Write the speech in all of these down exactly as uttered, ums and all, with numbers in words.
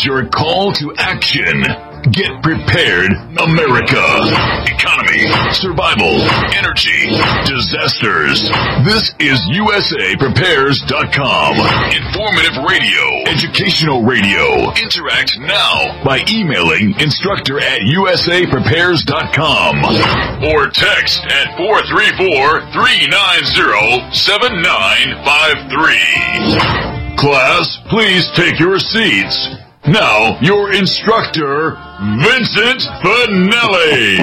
is your call to action. Get prepared, America. Economy, survival, energy, disasters. This is U S A Prepares dot com. Informative radio, educational radio. Interact now by emailing instructor at U S A Prepares dot com or text at four three four, three nine zero, seven nine five three. Class, please take your seats. Now, your instructor, Vincent Finelli.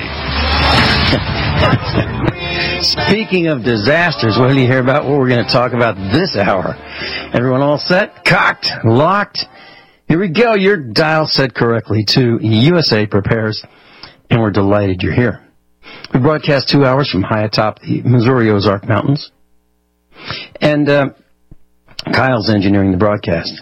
Speaking of disasters, what do you hear about what we're going to talk about this hour? Everyone all set? Cocked? Locked? Here we go. Your dial set correctly to U S A Prepares, and we're delighted you're here. We broadcast two hours from high atop the Missouri Ozark Mountains, and uh, Kyle's engineering the broadcast.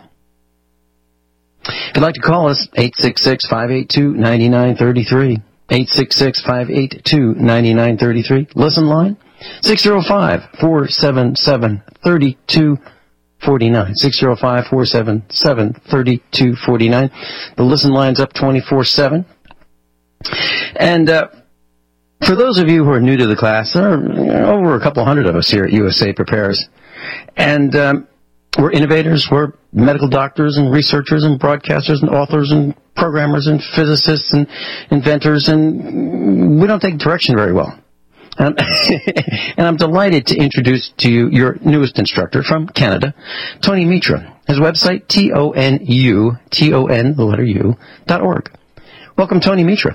If you'd like to call us, eight six six, five eight two, nine nine three three. eight six six, five eight two, nine nine three three. Listen line, six oh five, four seven seven, three two four nine. six oh five, four seven seven, three two four nine. The listen line's up twenty-four seven. And uh, for those of you who are new to the class, there are over a couple hundred of us here at U S A Prepares. And um, we're innovators, we're medical doctors and researchers and broadcasters and authors and programmers and physicists and inventors, and we don't take direction very well. Um, and I'm delighted to introduce to you your newest instructor from Canada, Tony Mitra. His website, T O N U, T O N, the letter U, dot org. Welcome, Tony Mitra.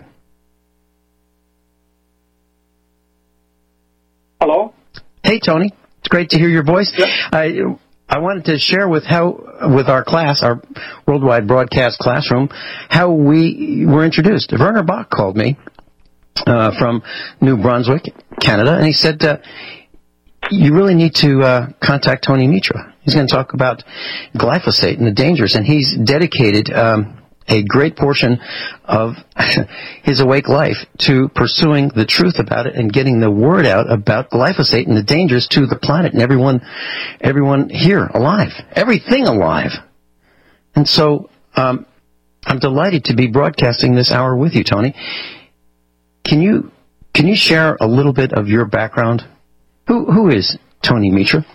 Hello. Hey, Tony. It's great to hear your voice. Yep. I I wanted to share with how with our class, our worldwide broadcast classroom, how we were introduced. Werner Bach called me uh, from New Brunswick, Canada, and he said, uh, you really need to uh, contact Tony Mitra. He's going to talk about glyphosate and the dangers, and he's dedicated um, a great portion of his awake life to pursuing the truth about it and getting the word out about glyphosate and the dangers to the planet and everyone, everyone here alive, everything alive. And so um, I'm delighted to be broadcasting this hour with you, Tony. Can you can you share a little bit of your background? Who who is Tony Mitra?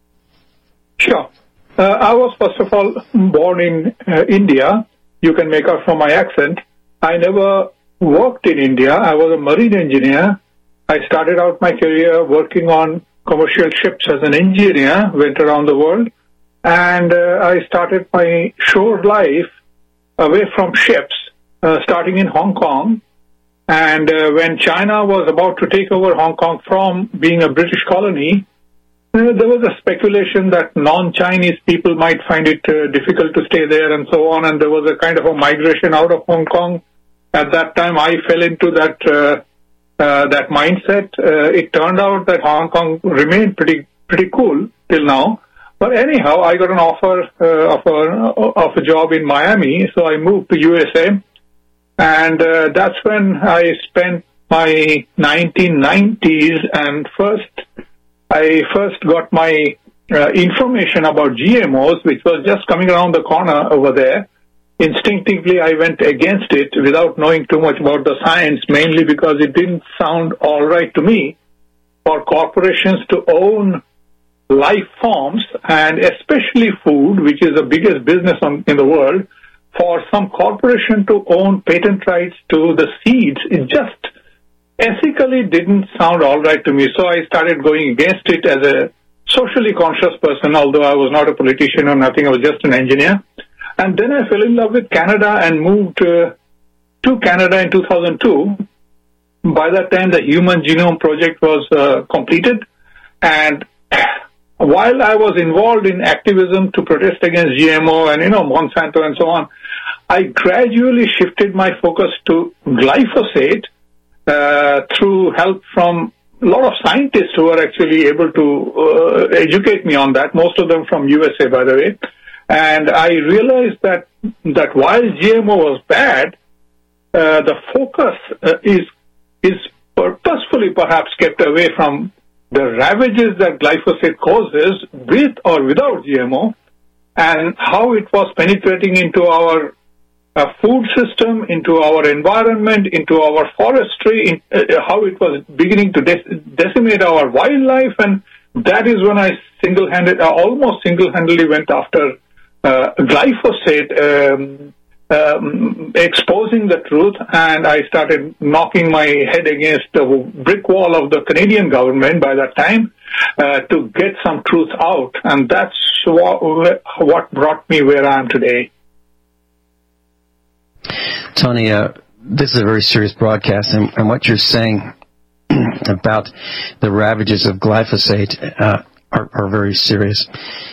Sure. Uh, I was first of all born in uh, India. You can make out from my accent. I never worked in India. I was a marine engineer. I started out my career working on commercial ships as an engineer, went around the world, and uh, I started my shore life away from ships, uh, starting in Hong Kong. And uh, when China was about to take over Hong Kong from being a British colony, Uh, there was a speculation that non-Chinese people might find it uh, difficult to stay there and so on, and there was a kind of a migration out of Hong Kong. At that time, I fell into that uh, uh, that mindset. Uh, it turned out that Hong Kong remained pretty pretty cool till now. But anyhow, I got an offer uh, of, a, of a job in Miami, so I moved to U S A, and uh, that's when I spent my nineteen nineties and first I first got my uh, information about G M Os, which was just coming around the corner over there. Instinctively, I went against it without knowing too much about the science, mainly because it didn't sound all right to me for corporations to own life forms, and especially food, which is the biggest business on, in the world, for some corporation to own patent rights to the seeds. It just ethically didn't sound all right to me, so I started going against it as a socially conscious person, although I was not a politician or nothing, I was just an engineer. And then I fell in love with Canada and moved uh, to Canada in two thousand two. By that time, the Human Genome Project was uh, completed, and while I was involved in activism to protest against G M O and, you know, Monsanto and so on, I gradually shifted my focus to glyphosate, Uh, through help from a lot of scientists who are actually able to uh, educate me on that, most of them from U S A, by the way. And I realized that that while G M O was bad, uh, the focus uh, is is purposefully perhaps kept away from the ravages that glyphosate causes with or without G M O, and how it was penetrating into our uh, food system, into our environment, into our forestry, in, uh, how it was beginning to de- decimate our wildlife. And that is when I single-handed, uh, almost single-handedly went after uh, glyphosate, um, um, exposing the truth, and I started knocking my head against the brick wall of the Canadian government by that time uh, to get some truth out. And that's what, what brought me where I am today. Tony, uh, this is a very serious broadcast, and, and what you're saying about the ravages of glyphosate uh, are, are very serious.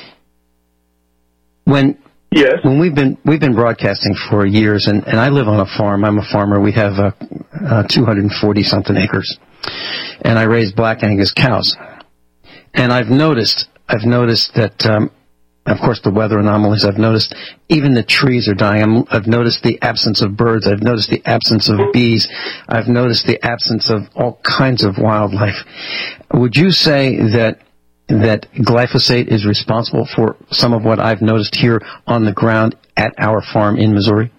When yes, when we've been we've been broadcasting for years, and, and I live on a farm. I'm a farmer. We have uh, uh, two hundred forty something acres, and I raise Black Angus cows. And I've noticed I've noticed that. Um, Of course, the weather anomalies, I've noticed even the trees are dying. I'm, I've noticed the absence of birds. I've noticed the absence of bees. I've noticed the absence of all kinds of wildlife. Would you say that that glyphosate is responsible for some of what I've noticed here on the ground at our farm in Missouri?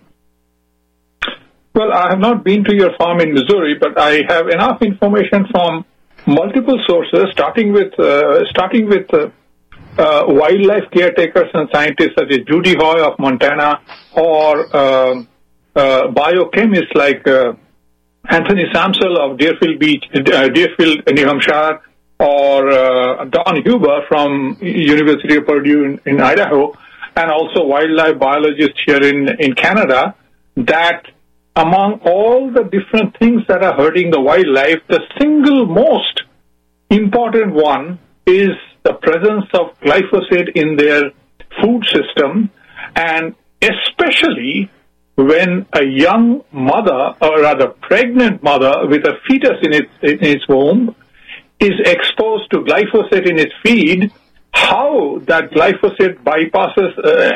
Well, I have not been to your farm in Missouri, but I have enough information from multiple sources, starting with uh, starting with. Uh, Uh, wildlife caretakers and scientists such as Judy Hoy of Montana, or uh, uh, biochemists like uh, Anthony Samsel of Deerfield Beach, uh, Deerfield, New Hampshire, or uh, Don Huber from University of Purdue in, in Idaho, and also wildlife biologists here in, in Canada, that among all the different things that are hurting the wildlife, the single most important one is the presence of glyphosate in their food system, and especially when a young mother, or rather pregnant mother with a fetus in its, in its womb, is exposed to glyphosate in its feed, how that glyphosate bypasses,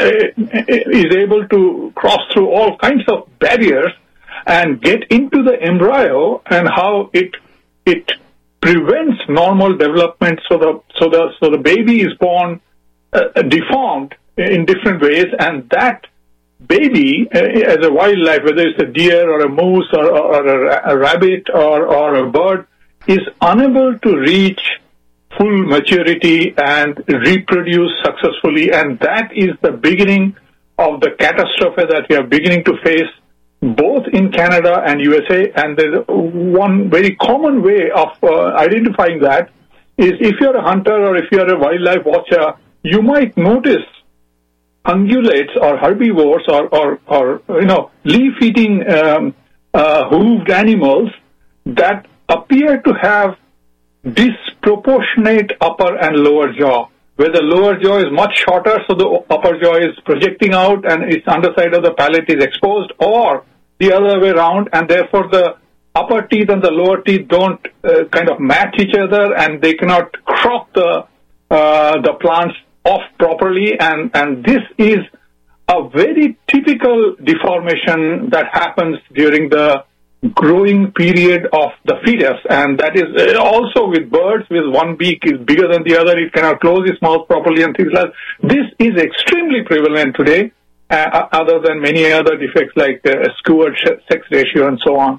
uh, is able to cross through all kinds of barriers and get into the embryo, and how it it prevents normal development, so the so the so the baby is born uh, deformed in different ways, and that baby, uh, as a wildlife, whether it's a deer or a moose or, or, or a, a rabbit or, or a bird, is unable to reach full maturity and reproduce successfully, and that is the beginning of the catastrophe that we are beginning to face, both in Canada and U S A. And there's one very common way of uh, identifying that is if you're a hunter or if you're a wildlife watcher, you might notice ungulates or herbivores or, or, or you know, leaf-eating um, uh, hooved animals that appear to have disproportionate upper and lower jaw, where the lower jaw is much shorter, so the upper jaw is projecting out and its underside of the palate is exposed, or the other way around, and therefore the upper teeth and the lower teeth don't uh, kind of match each other, and they cannot crop the uh, the plants off properly, and, and this is a very typical deformation that happens during the growing period of the fetus, and that is also with birds, with one beak is bigger than the other, it cannot close its mouth properly and things like that. This is extremely prevalent today, uh, other than many other defects like uh, skewed sex ratio and so on.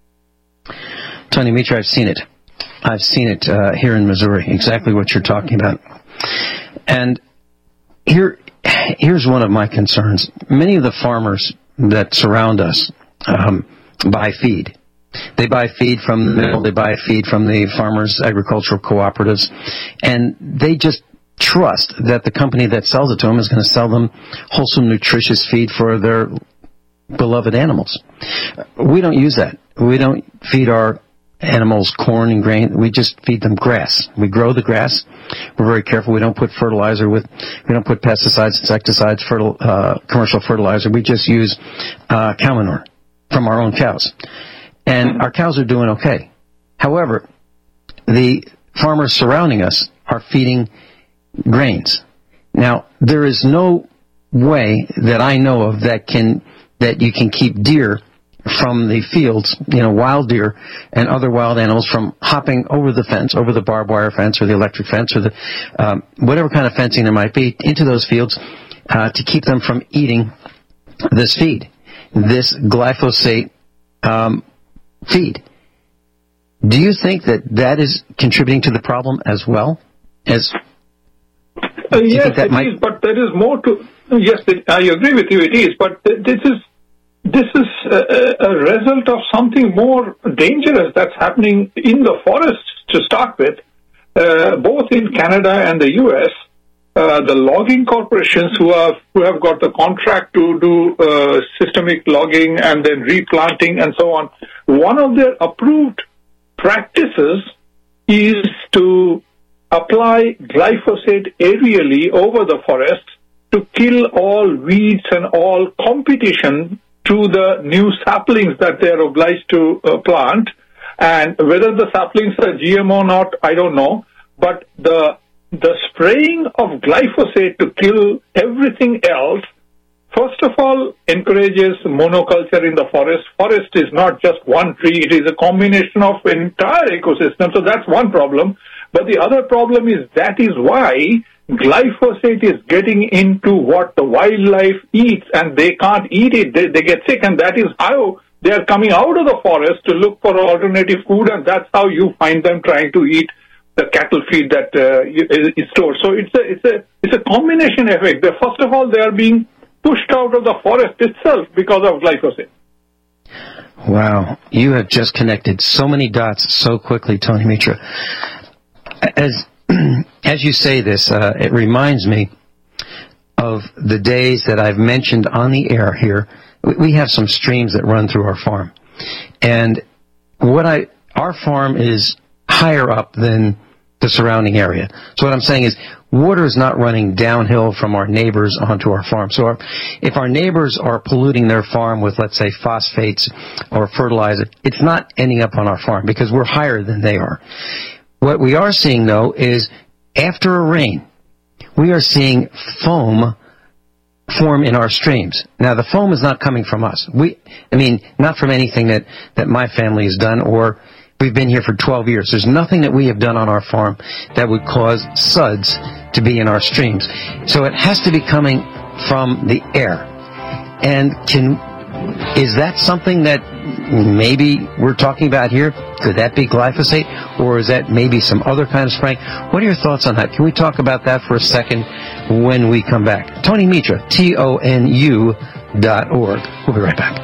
Tony Mitra, I've seen it. I've seen it uh, here in Missouri, exactly what you're talking about. And here, here's one of my concerns. Many of the farmers that surround us um, buy feed. They buy feed from the mill, they buy feed from the farmers' agricultural cooperatives, and they just trust that the company that sells it to them is going to sell them wholesome, nutritious feed for their beloved animals. We don't use that. We don't feed our animals corn and grain. We just feed them grass. We grow the grass. We're very careful. We don't put fertilizer with, we don't put pesticides, insecticides, fertil, uh, commercial fertilizer. We just use uh, cow manure from our own cows. And our cows are doing okay. However, the farmers surrounding us are feeding grains. Now, there is no way that I know of that can that you can keep deer from the fields, you know, wild deer and other wild animals from hopping over the fence, over the barbed wire fence or the electric fence or the um, whatever kind of fencing there might be into those fields uh, to keep them from eating this feed. this glyphosate um, feed. Do you think that that is contributing to the problem as well? As uh, yes, it might... is, but there is more to. Yes, it, I agree with you. It is, but this is this is a, a result of something more dangerous that's happening in the forests to start with, uh, both in Canada and the U S. Uh, the logging corporations who have who have got the contract to do uh, systemic logging and then replanting and so on. One of their approved practices is to apply glyphosate aerially over the forest to kill all weeds and all competition to the new saplings that they are obliged to uh, plant. And whether the saplings are G M O or not, I don't know. But the the spraying of glyphosate to kill everything else, first of all, encourages monoculture in the forest. Forest is not just one tree. It is a combination of entire ecosystem. So that's one problem. But the other problem is that is why glyphosate is getting into what the wildlife eats, and they can't eat it. They, they get sick, and that is how they are coming out of the forest to look for alternative food, and that's how you find them trying to eat the cattle feed that uh, is stored. So it's a it's a it's a combination effect. They, first of all, they are being pushed out of the forest itself because of glyphosate. Wow, you have just connected so many dots so quickly, Tony Mitra. As as you say this, uh, it reminds me of the days that I've mentioned on the air here. We have some streams that run through our farm, and what I our farm is higher up than the surrounding area. So what I'm saying is water is not running downhill from our neighbors onto our farm. So our, if our neighbors are polluting their farm with, let's say, phosphates or fertilizer, it's not ending up on our farm because we're higher than they are. What we are seeing, though, is after a rain, we are seeing foam form in our streams. Now, the foam is not coming from us. We, I mean, not from anything that, that my family has done, or we've been here for twelve years. There's nothing that we have done on our farm that would cause suds to be in our streams. So it has to be coming from the air. And can is that something that maybe we're talking about here? Could that be glyphosate? Or is that maybe some other kind of spraying? What are your thoughts on that? Can we talk about that for a second when we come back? Tony Mitra, T O N U dot org. We'll be right back.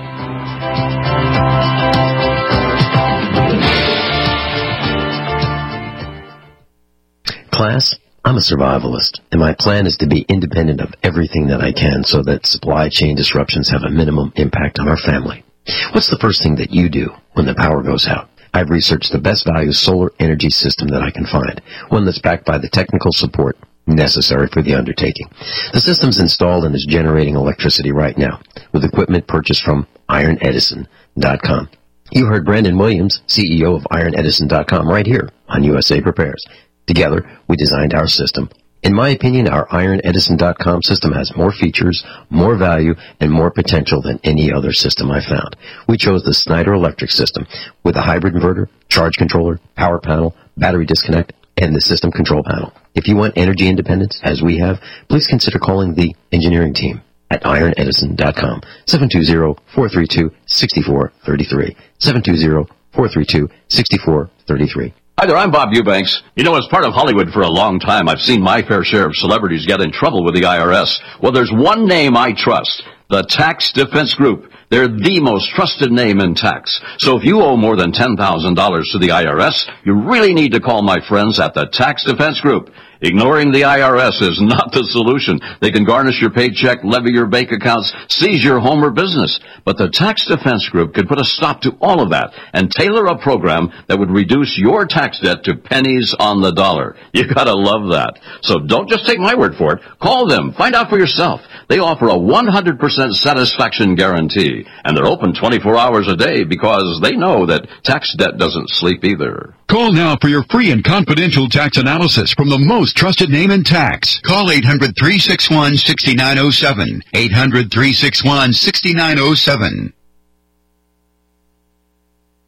Class, I'm a survivalist, and my plan is to be independent of everything that I can so that supply chain disruptions have a minimum impact on our family. What's the first thing that you do when the power goes out? I've researched the best value solar energy system that I can find, one that's backed by the technical support necessary for the undertaking. The system's installed and is generating electricity right now with equipment purchased from Iron Edison dot com. You heard Brandon Williams, C E O of Iron Edison dot com, right here on U S A Prepares. Together, we designed our system. In my opinion, our Iron Edison dot com system has more features, more value, and more potential than any other system I found. We chose the Schneider Electric system with a hybrid inverter, charge controller, power panel, battery disconnect, and the system control panel. If you want energy independence, as we have, please consider calling the engineering team at Iron Edison dot com, seven two zero, four three two, six four three three, seven two zero, four three two, six four three three. Hi there, I'm Bob Eubanks. You know, as part of Hollywood for a long time, I've seen my fair share of celebrities get in trouble with the I R S. Well, there's one name I trust, the Tax Defense Group. They're the most trusted name in tax. So if you owe more than ten thousand dollars to the I R S, you really need to call my friends at the Tax Defense Group. Ignoring the I R S is not the solution. They can garnish your paycheck, levy your bank accounts, seize your home or business. But the Tax Defense Group could put a stop to all of that and tailor a program that would reduce your tax debt to pennies on the dollar. You gotta love that. So don't just take my word for it. Call them. Find out for yourself. They offer a one hundred percent satisfaction guarantee. And they're open twenty-four hours a day because they know that tax debt doesn't sleep either. Call now for your free and confidential tax analysis from the most trusted name in tax. Call eight hundred, three six one, six nine zero seven. eight hundred, three six one, six nine zero seven.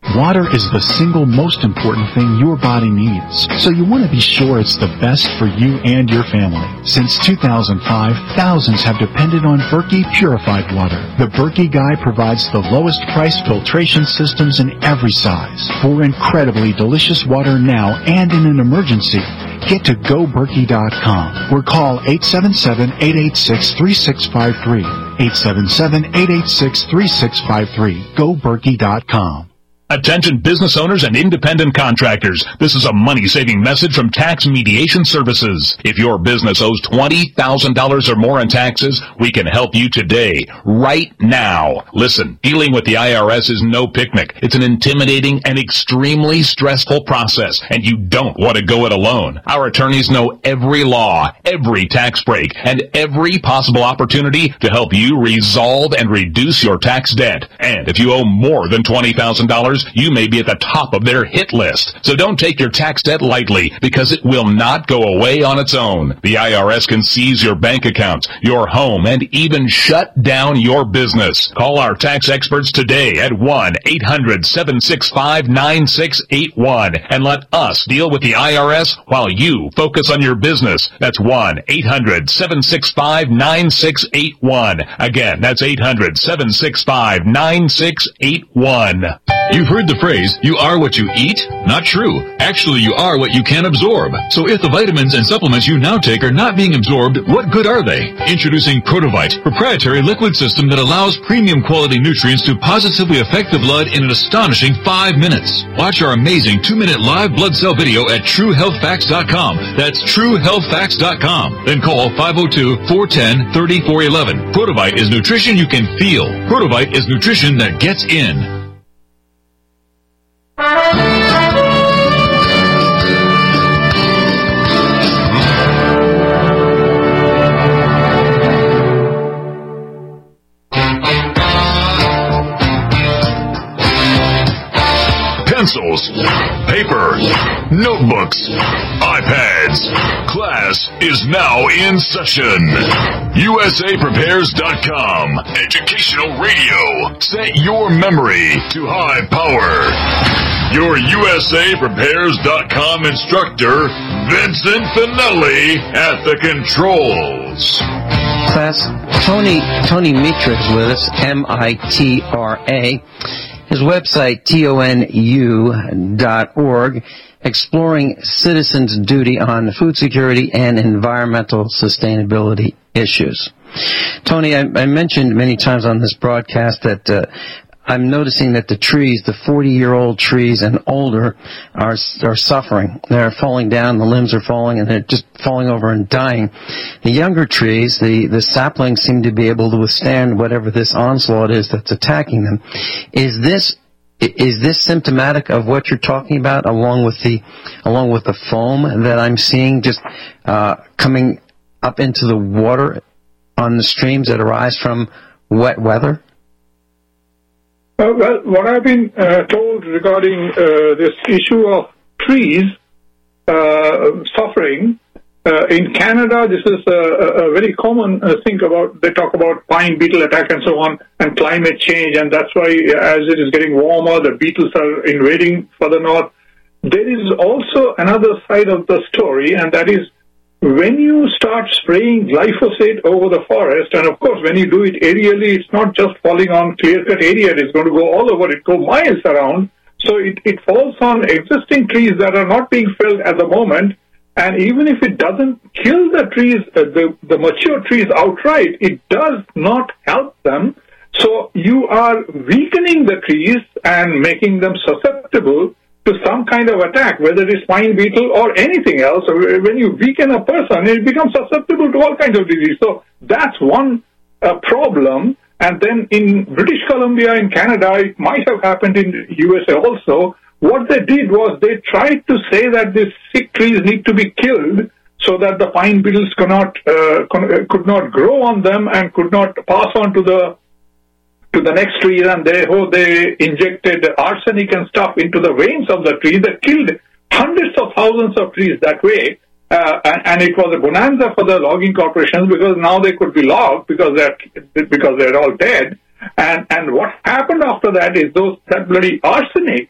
Water is the single most important thing your body needs, so you want to be sure it's the best for you and your family. Since two thousand five, thousands have depended on Berkey purified water. The Berkey Guy provides the lowest price filtration systems in every size for incredibly delicious water now and in an emergency. Get to go berkey dot com or call eight seven seven, eight eight six, three six five three. eight seven seven, eight eight six, three six five three. go berkey dot com. Attention business owners and independent contractors. This is a money-saving message from Tax Mediation Services. If your business owes twenty thousand dollars or more in taxes, we can help you today, right now. Listen, dealing with the I R S is no picnic. It's an intimidating and extremely stressful process, and you don't want to go it alone. Our attorneys know every law, every tax break, and every possible opportunity to help you resolve and reduce your tax debt. And if you owe more than twenty thousand dollars, you may be at the top of their hit list. So don't take your tax debt lightly, because it will not go away on its own. The I R S can seize your bank accounts, your home, and even shut down your business. Call our tax experts today at one eight hundred, seven six five, nine six eight one and let us deal with the I R S while you focus on your business. That's one eight hundred, seven six five, nine six eight one. Again, that's eight hundred, seven six five, nine six eight one. You've heard the phrase, you are what you eat? Not true. Actually, you are what you can absorb. So if the vitamins and supplements you now take are not being absorbed, what good are they? Introducing Protovite, proprietary liquid system that allows premium quality nutrients to positively affect the blood in an astonishing five minutes. Watch our amazing two-minute live blood cell video at true health facts dot com. That's true health facts dot com. Then call five oh two, four one oh, three oh four one one. Protovite is nutrition you can feel. Protovite is nutrition that gets in. Pencils, paper, notebooks, iPads. Class is now in session. U S A Prepares dot com. Educational radio. Set your memory to high power. Your U S A Prepares dot com instructor, Vincent Finelli, at the controls. Class, Tony, Tony Mitra is with us, M I T R A. His website, T O N U dot org, exploring citizens' duty on food security and environmental sustainability issues. Tony, I, I mentioned many times on this broadcast that uh, I'm noticing that the trees, the forty-year-old trees and older, are are suffering. They're falling down, the limbs are falling, and they're just falling over and dying. The younger trees, the, the saplings, seem to be able to withstand whatever this onslaught is that's attacking them. Is this is this symptomatic of what you're talking about, along with the along with the foam that I'm seeing just uh, coming up into the water on the streams that arise from wet weather? Uh, well, what I've been uh, told regarding uh, this issue of trees uh, suffering, uh, in Canada, this is a, a very common uh, thing about, they talk about pine beetle attack and so on, and climate change, and that's why as it is getting warmer, the beetles are invading further north. There is also another side of the story, and that is when you start spraying glyphosate over the forest, and of course when you do it aerially, it's not just falling on clear-cut area, it's going to go all over, it goes miles around. So it, it falls on existing trees that are not being felled at the moment, and even if it doesn't kill the trees, uh, the, the mature trees outright, it does not help them. So you are weakening the trees and making them susceptible to some kind of attack, whether it's pine beetle or anything else. When you weaken a person, it becomes susceptible to all kinds of disease. So that's one uh, problem. And then in British Columbia, in Canada, it might have happened in U S A also. What they did was they tried to say that these sick trees need to be killed so that the pine beetles cannot, uh, could not grow on them and could not pass on to the to the next tree, and they, oh, they injected arsenic and stuff into the veins of the tree that killed hundreds of thousands of trees that way. Uh, and, and it was a bonanza for the logging corporations because now they could be logged because they're, because they're all dead. And, and what happened after that is those, that bloody arsenic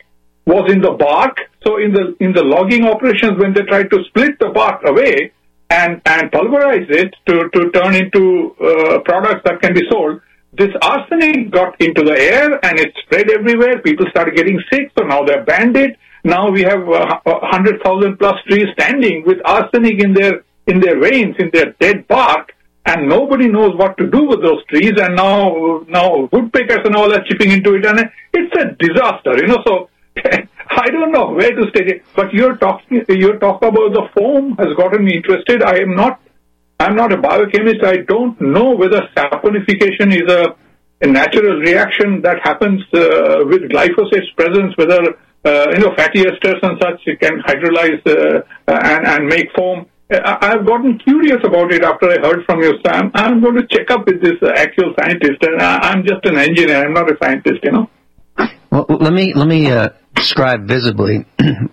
was in the bark. So in the in the logging operations, when they tried to split the bark away and, and pulverize it to, to turn into uh, products that can be sold, this arsenic got into the air and it spread everywhere. People started getting sick, so now they're banned it. Now we have uh, one hundred thousand plus trees standing with arsenic in their in their veins, in their dead bark, and nobody knows what to do with those trees. And now now woodpeckers and all are chipping into it, and it's a disaster, you know. So I don't know where to state it. But you're talking you're talking about the foam has gotten me interested. I am not I'm not a biochemist. I don't know whether saponification is a, a natural reaction that happens uh, with glyphosate's presence, whether uh, you know fatty esters and such can hydrolyze uh, and, and make foam. I, I've gotten curious about it after I heard from you, Sam. I'm going to check up with this uh, actual scientist, and I, I'm just an engineer. I'm not a scientist, you know. Well, let me let me uh, describe visibly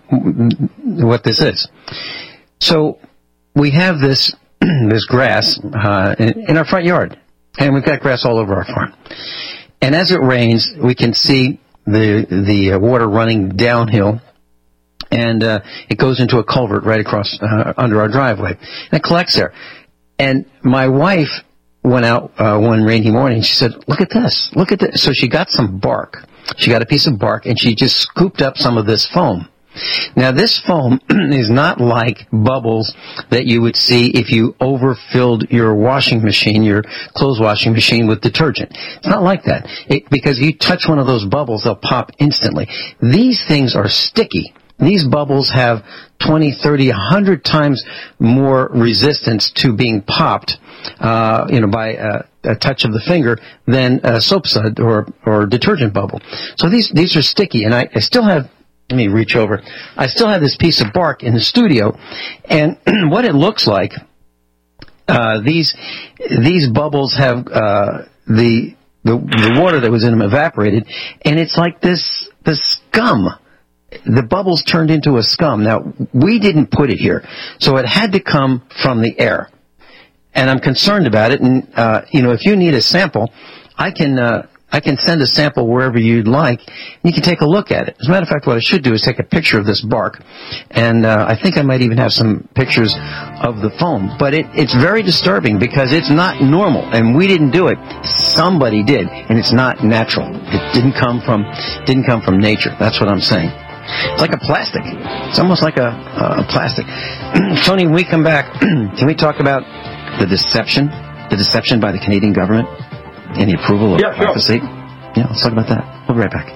what this is. So we have this. There's grass uh, in, in our front yard, and we've got grass all over our farm. And as it rains, we can see the the uh, water running downhill, and uh, it goes into a culvert right across uh, under our driveway, and it collects there. And my wife went out uh, one rainy morning. She said, "Look at this! Look at this!" So she got some bark. She got a piece of bark, and she just scooped up some of this foam. Now, this foam is not like bubbles that you would see if you overfilled your washing machine, your clothes washing machine with detergent. It's not like that. It, because if you touch one of those bubbles, they'll pop instantly. These things are sticky. These bubbles have twenty, thirty, one hundred times more resistance to being popped, uh, you know, by uh, a touch of the finger than a soap sud or, or detergent bubble. So these, these are sticky, and I, I still have Let me reach over. I still have this piece of bark in the studio, and what it looks like, uh, these these bubbles have uh, the, the the water that was in them evaporated, and it's like this this scum. The bubbles turned into a scum. Now, we didn't put it here, so it had to come from the air, and I'm concerned about it. And uh, you know, if you need a sample, I can. Uh, I can send a sample wherever you'd like, and you can take a look at it. As a matter of fact, what I should do is take a picture of this bark, and uh, I think I might even have some pictures of the foam. But it, it's very disturbing because it's not normal, and we didn't do it. Somebody did, and it's not natural. It didn't come from didn't come from nature. That's what I'm saying. It's like a plastic. It's almost like a, a plastic. Tony, when we come back, can we talk about the deception, the deception by the Canadian government? Any approval of yeah, sure. glyphosate? Yeah, let's talk about that. We'll be right back.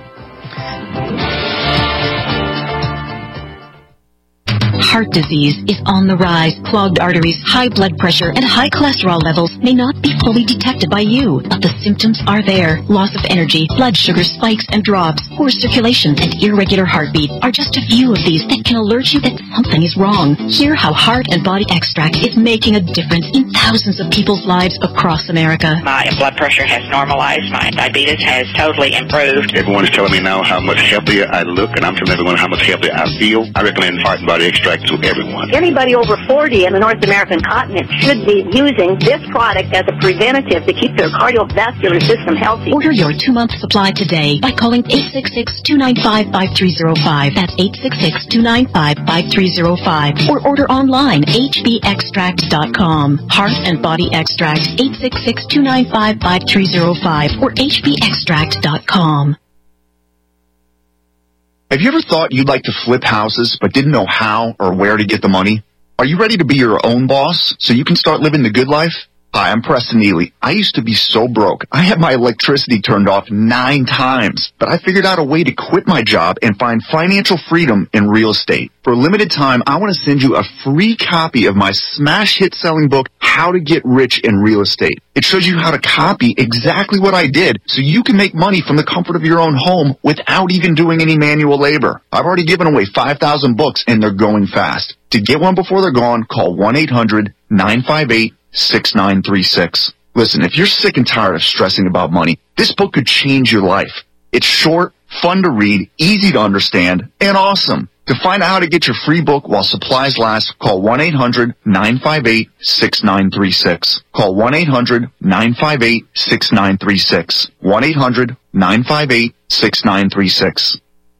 Heart disease is on the rise. Clogged arteries, high blood pressure, and high cholesterol levels may not be fully detected by you, but the symptoms are there. Loss of energy, blood sugar spikes and drops, poor circulation, and irregular heartbeat are just a few of these that can alert you that something is wrong. Hear how Heart and Body Extract is making a difference in thousands of people's lives across America. My blood pressure has normalized. My diabetes has totally improved. Everyone's telling me now how much healthier I look, and I'm telling everyone how much healthier I feel. I recommend Heart and Body Extract to everyone. Anybody over forty in the North American continent should be using this product as a preventative to keep their cardiovascular system healthy. Order your two-month supply today by calling eight six six, two nine five, five three zero five. That's eight six six, two nine five, five three zero five. Or order online, h b extract dot com. Heart and Body Extract, eight six six, two nine five, five three zero five or h b extract dot com. Have you ever thought you'd like to flip houses but didn't know how or where to get the money? Are you ready to be your own boss so you can start living the good life? Hi, I'm Preston Neely. I used to be so broke. I had my electricity turned off nine times, but I figured out a way to quit my job and find financial freedom in real estate. For a limited time, I want to send you a free copy of my smash hit selling book, How to Get Rich in Real Estate. It shows you how to copy exactly what I did so you can make money from the comfort of your own home without even doing any manual labor. I've already given away five thousand books and they're going fast. To get one before they're gone, call one eight hundred, nine five eight, six nine three six. Listen, if you're sick and tired of stressing about money, this book could change your life. It's short, fun to read, easy to understand, and awesome. To find out how to get your free book while supplies last, call one eight hundred, nine five eight, six nine three six. Call one eight hundred, nine five eight, six nine three six. one eight hundred, nine five eight, six nine three six.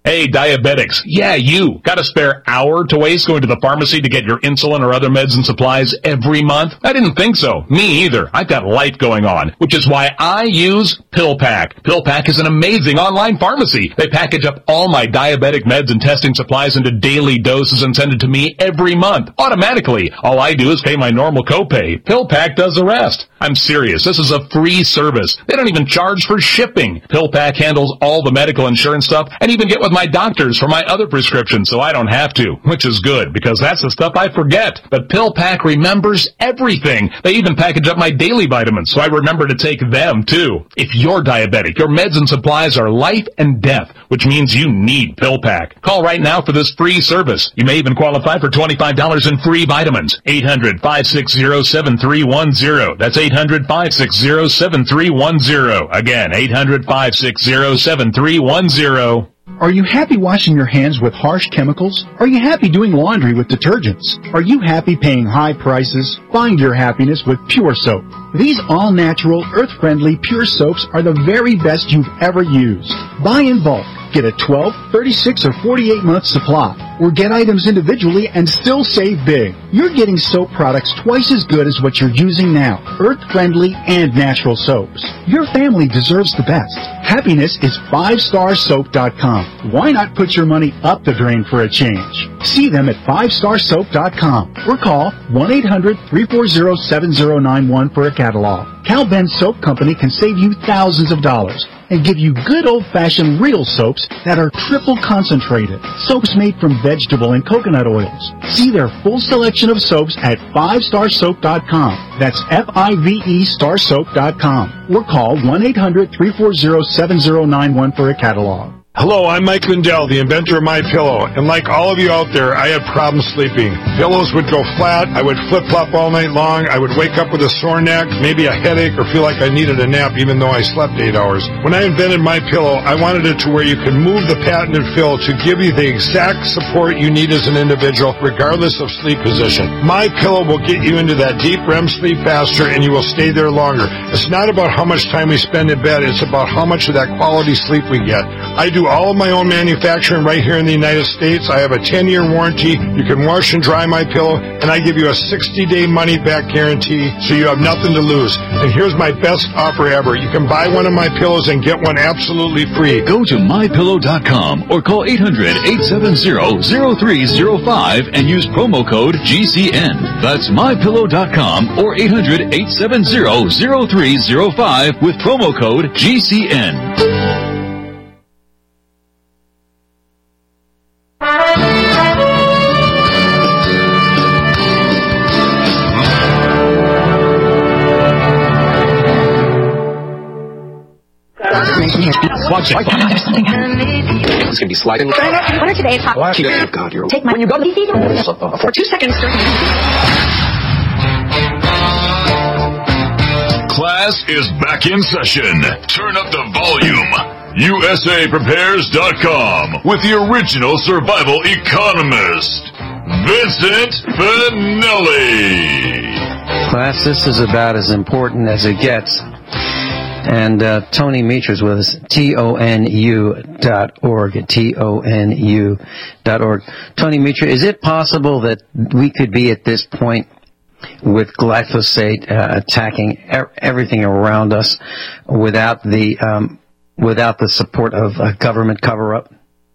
Hey, diabetics. Yeah, you. Got a spare hour to waste going to the pharmacy to get your insulin or other meds and supplies every month? I didn't think so. Me either. I've got life going on, which is why I use PillPack. PillPack is an amazing online pharmacy. They package up all my diabetic meds and testing supplies into daily doses and send it to me every month, automatically. All I do is pay my normal copay. PillPack does the rest. I'm serious. This is a free service. They don't even charge for shipping. PillPack handles all the medical insurance stuff and even get with my doctors for my other prescriptions so I don't have to, which is good because that's the stuff I forget. But PillPack remembers everything. They even package up my daily vitamins so I remember to take them too. If you're diabetic, your meds and supplies are life and death, which means you need PillPack. Call right now for this free service. You may even qualify for twenty-five dollars in free vitamins. eight hundred, five six zero, seven three one zero. That's eight hundred, five six zero, seven three one zero. Again, eight hundred, five six zero, seven three one zero. Are you happy washing your hands with harsh chemicals? Are you happy doing laundry with detergents? Are you happy paying high prices? Find your happiness with Pure Soap. These all-natural, earth-friendly Pure Soaps are the very best you've ever used. Buy in bulk. Get a twelve, thirty-six, or forty-eight month supply. Or get items individually and still save big. You're getting soap products twice as good as what you're using now. Earth-friendly and natural soaps. Your family deserves the best. Happiness is five star soap dot com. Why not put your money up the drain for a change? See them at five star soap dot com or call one eight hundred, three four zero, seven zero nine one for a catalog. Cal Ben Soap Company can save you thousands of dollars and give you good old-fashioned real soaps that are triple concentrated. Soaps made from vegetable and coconut oils. See their full selection of soaps at five star soap dot com. That's F I V E star soap dot com. Or call one eight hundred, three four zero, seven zero nine one for a catalog. Hello, I'm Mike Lindell, the inventor of MyPillow, and like all of you out there, I had problems sleeping. Pillows would go flat, I would flip-flop all night long, I would wake up with a sore neck, maybe a headache, or feel like I needed a nap even though I slept eight hours. When I invented MyPillow, I wanted it to where you could move the patented fill to give you the exact support you need as an individual, regardless of sleep position. MyPillow will get you into that deep R E M sleep faster, and you will stay there longer. It's not about how much time we spend in bed, it's about how much of that quality sleep we get. I do all of my own manufacturing right here in the United States. I have a ten year warranty. You can wash and dry my pillow, and I give you a sixty day money back guarantee, so you have nothing to lose. And here's my best offer ever. You can buy one of my pillows and get one absolutely free. Go to my pillow dot com or call eight hundred, eight seven zero, zero three zero five and use promo code G C N. That's my pillow dot com or eight hundred, eight seven zero, zero three zero five with promo code G C N. Watch it. There's something happening. It's going to be sliding. What are today's hot? Oh, God, you're... Take my... When you go to the... For two seconds. Class is back in session. Turn up the volume. U S A Prepares dot com with the original survival economist, Vincent Finelli. Class, this is about as important as it gets. And uh, Tony Mitra's with us, T O N U dot org, T O N U dot org. Tony Mitra, is it possible that we could be at this point with glyphosate uh, attacking er- everything around us without the um, without the support of a government cover-up?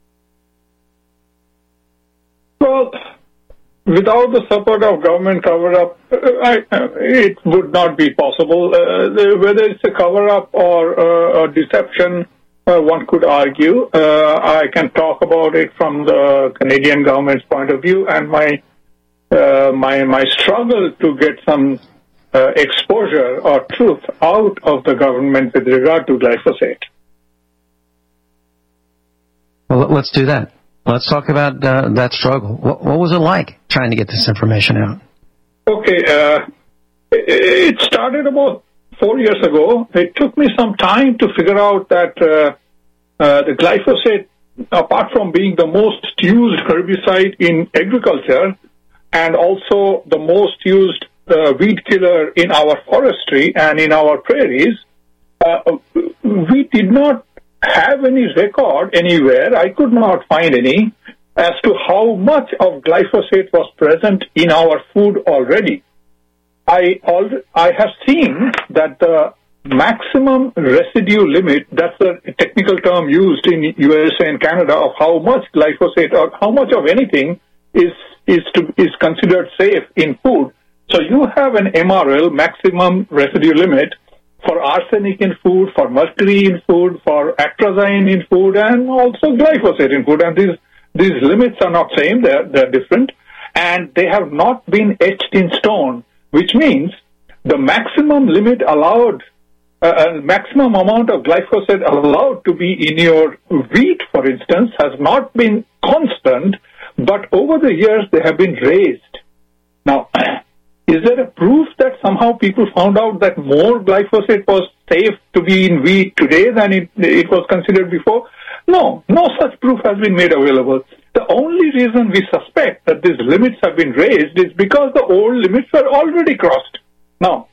Well, without the support of government cover-up, I, it would not be possible. Uh, whether it's a cover-up or uh, a deception, uh, one could argue. Uh, I can talk about it from the Canadian government's point of view, and my uh, my my struggle to get some uh, exposure or truth out of the government with regard to glyphosate. Well, let's do that. Let's talk about uh, that struggle. What, what was it like trying to get this information out? Okay, uh, it started about four years ago. It took me some time to figure out that uh, uh, the glyphosate, apart from being the most used herbicide in agriculture and also the most used uh, weed killer in our forestry and in our prairies, uh, we did not have any record anywhere, I could not find any, as to how much of glyphosate was present in our food already. I al- I have seen that the maximum residue limit, that's the technical term used in U S A and Canada, of how much glyphosate or how much of anything is is to is considered safe in food. So you have an M R L, maximum residue limit, for arsenic in food, for mercury in food, for atrazine in food, and also glyphosate in food. And these these limits are not same; they're they're different, and they have not been etched in stone, which means the maximum limit allowed, uh, maximum amount of glyphosate allowed to be in your wheat, for instance, has not been constant, but over the years they have been raised. Now, is there a proof that somehow people found out that more glyphosate was safe to be in wheat today than it, it was considered before? No, no such proof has been made available. The only reason we suspect that these limits have been raised is because the old limits were already crossed. Now,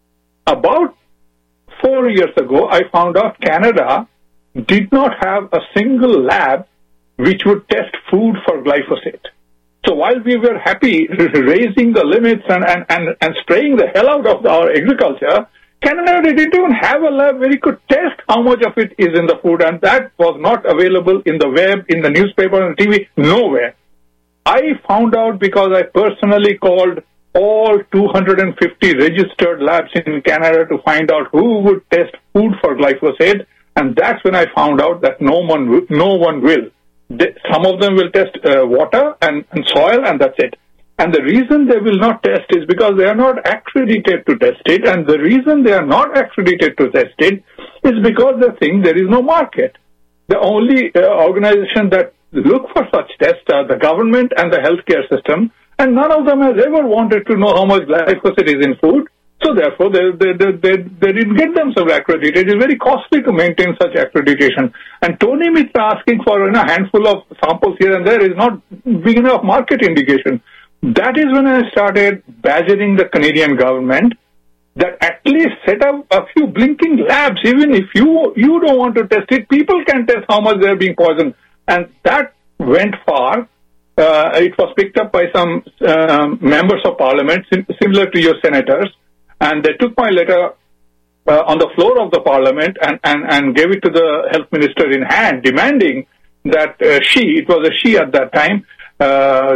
about four years ago, I found out Canada did not have a single lab which would test food for glyphosate. So while we were happy raising the limits and, and, and, and spraying the hell out of our agriculture, Canada didn't even have a lab where it could test how much of it is in the food, and that was not available in the web, in the newspaper, and T V, nowhere. I found out because I personally called all two hundred fifty registered labs in Canada to find out who would test food for glyphosate, and that's when I found out that no one, no one will. They, some of them will test uh, water and, and soil, and that's it. And the reason they will not test is because they are not accredited to test it, and the reason they are not accredited to test it is because they think there is no market. The only uh, organization that look for such tests are the government and the healthcare system, and none of them has ever wanted to know how much glyphosate is in food. So therefore, they, they, they, they, they didn't get themselves accredited. It's very costly to maintain such accreditation. And Tony Mitra asking for you know, a handful of samples here and there is not big enough market indication. That is when I started badgering the Canadian government that at least set up a few blinking labs. Even if you you don't want to test it, people can test how much they're being poisoned. And that went far. Uh, it was picked up by some uh, members of parliament, sim- similar to your senators. And they took my letter uh, on the floor of the parliament and, and, and gave it to the health minister in hand, demanding that uh, she, it was a she at that time, uh,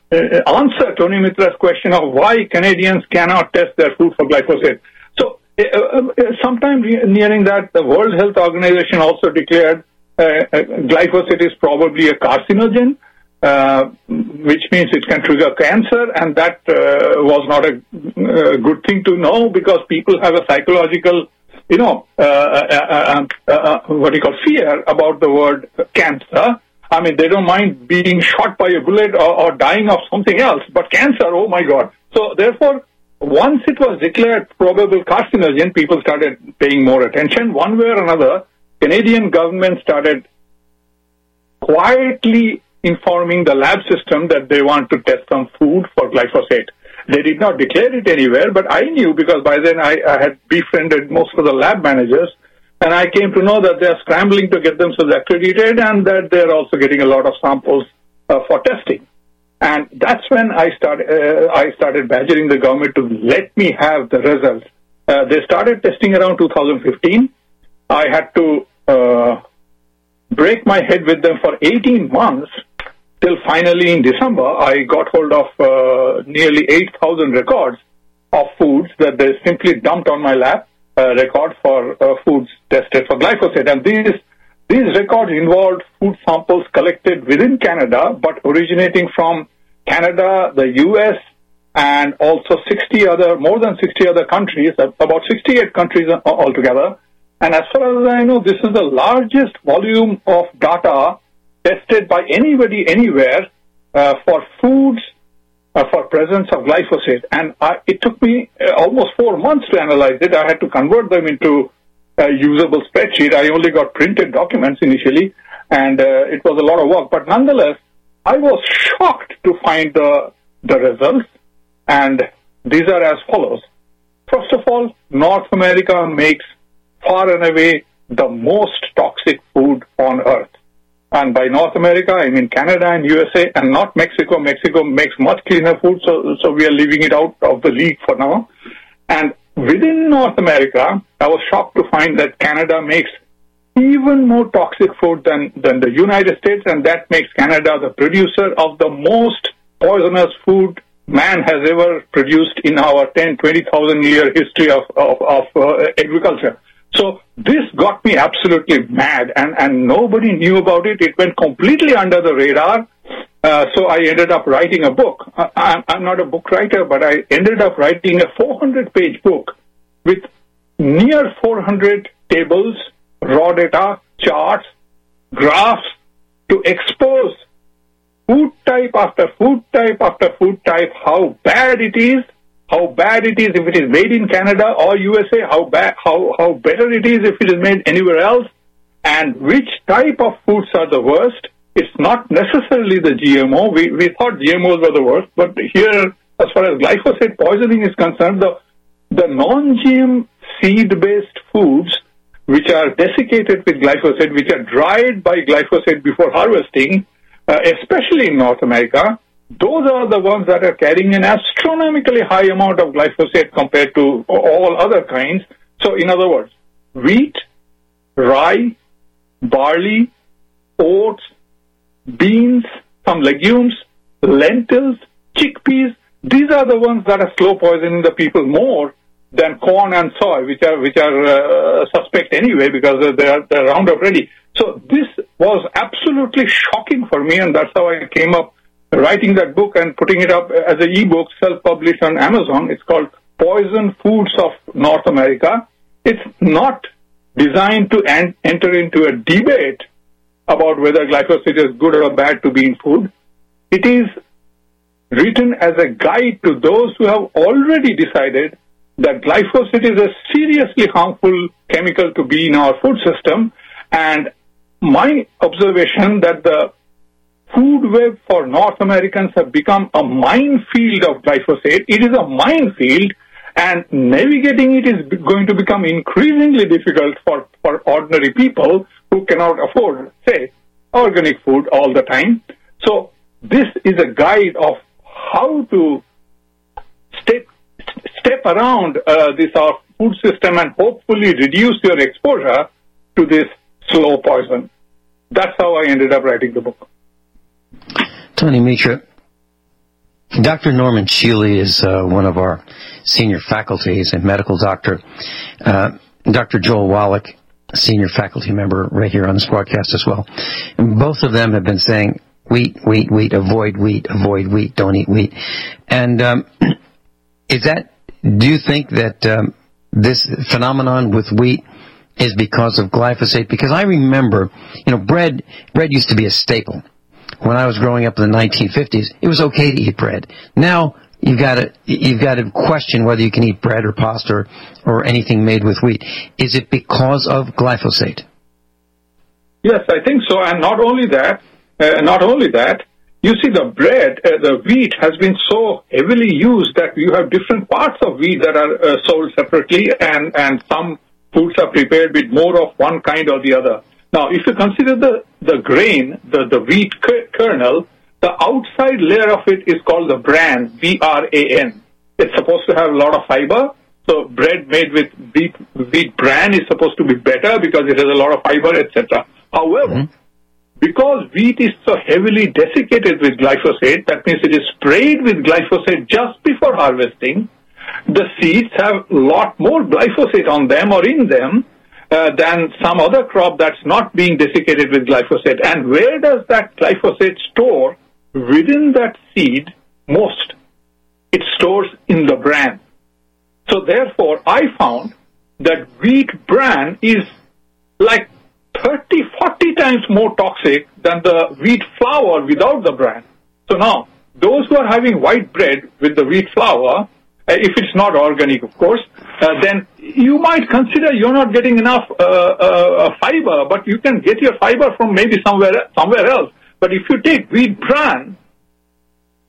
answer Tony Mitra's question of why Canadians cannot test their food for glyphosate. So uh, uh, sometime nearing that, the World Health Organization also declared uh, uh, glyphosate is probably a carcinogen. Uh, which means it can trigger cancer, and that uh, was not a, a good thing to know because people have a psychological, you know, uh, uh, uh, uh, what do you call, fear about the word cancer. I mean, they don't mind being shot by a bullet or, or dying of something else, but cancer, oh my God. So therefore, once it was declared probable carcinogen, people started paying more attention. One way or another, Canadian government started quietly informing the lab system that they want to test some food for glyphosate. They did not declare it anywhere, but I knew because by then I, I had befriended most of the lab managers, and I came to know that they are scrambling to get themselves accredited and that they're also getting a lot of samples uh, for testing. And that's when I started, uh, I started badgering the government to let me have the results. Uh, they started testing around two thousand fifteen. I had to uh, break my head with them for eighteen months till finally in December, I got hold of uh, nearly eight thousand records of foods that they simply dumped on my lap, uh, record for uh, foods tested for glyphosate. And these these records involved food samples collected within Canada, but originating from Canada, the U S, and also sixty other, more than sixty other countries, about sixty-eight countries altogether. And as far as I know, this is the largest volume of data tested by anybody anywhere uh, for foods uh, for presence of glyphosate. And I, it took me uh, almost four months to analyze it. I had to convert them into a usable spreadsheet. I only got printed documents initially, and uh, it was a lot of work. But nonetheless, I was shocked to find the, the results, and these are as follows. First of all, North America makes far and away the most toxic food on earth. And by North America, I mean Canada and U S A, and not Mexico. Mexico makes much cleaner food, so, so we are leaving it out of the league for now. And within North America, I was shocked to find that Canada makes even more toxic food than, than the United States, and that makes Canada the producer of the most poisonous food man has ever produced in our ten, twenty thousand year history of, of, of uh, agriculture. So this got me absolutely mad, and, and nobody knew about it. It went completely under the radar. Uh, so I ended up writing a book. I, I'm, I'm not a book writer, but I ended up writing a four hundred page book with near four hundred tables, raw data, charts, graphs to expose food type after food type after food type, how bad it is, how bad it is if it is made in Canada or U S A, how bad, how, how better it is if it is made anywhere else, and which type of foods are the worst. It's not necessarily the G M O. We, we thought G M Os were the worst, but here, as far as glyphosate poisoning is concerned, the, the non-G M seed-based foods, which are desiccated with glyphosate, which are dried by glyphosate before harvesting, uh, especially in North America, those are the ones that are carrying an astronomically high amount of glyphosate compared to all other kinds. So, in other words, wheat, rye, barley, oats, beans, some legumes, lentils, chickpeas, these are the ones that are slow poisoning the people more than corn and soy, which are which are uh, suspect anyway because they are they're Roundup ready. So this was absolutely shocking for me, and that's how I came up writing that book and putting it up as an e-book, self-published on Amazon. It's called Poison Foods of North America. It's not designed to en- enter into a debate about whether glyphosate is good or bad to be in food. It is written as a guide to those who have already decided that glyphosate is a seriously harmful chemical to be in our food system. And my observation that the food web for North Americans have become a minefield of glyphosate. It is a minefield, and navigating it is going to become increasingly difficult for, for ordinary people who cannot afford, say, organic food all the time. So this is a guide of how to step, step around uh, this our food system and hopefully reduce your exposure to this slow poison. That's how I ended up writing the book. Tony Mitra, Doctor Norman Shealy is uh, one of our senior faculty. He's a medical doctor. Uh, Doctor Joel Wallach, senior faculty member right here on this broadcast as well. And both of them have been saying, wheat, wheat, wheat, avoid wheat, avoid wheat, don't eat wheat. And um, is that, do you think that um, this phenomenon with wheat is because of glyphosate? Because I remember, you know, bread, bread used to be a staple. When I was growing up in the nineteen fifties, it was okay to eat bread. Now you've got to you've got to question whether you can eat bread or pasta or, or anything made with wheat. Is it because of glyphosate? Yes, I think so. And not only that, uh, not only that, you see the bread, uh, the wheat has been so heavily used that you have different parts of wheat that are uh, sold separately, and and some foods are prepared with more of one kind or the other. Now, if you consider the, the grain, the, the wheat kernel, the outside layer of it is called the bran, B R A N. It's supposed to have a lot of fiber. So bread made with wheat, wheat bran is supposed to be better because it has a lot of fiber, et cetera. However, mm-hmm. because wheat is so heavily desiccated with glyphosate, that means it is sprayed with glyphosate just before harvesting, the seeds have a lot more glyphosate on them or in them Uh, than some other crop that's not being desiccated with glyphosate. And where does that glyphosate store within that seed most? It stores in the bran. So therefore, I found that wheat bran is like thirty, forty times more toxic than the wheat flour without the bran. So now, those who are having white bread with the wheat flour, if it's not organic, of course, uh, then you might consider you're not getting enough uh, uh, fiber, but you can get your fiber from maybe somewhere somewhere else. But if you take wheat bran,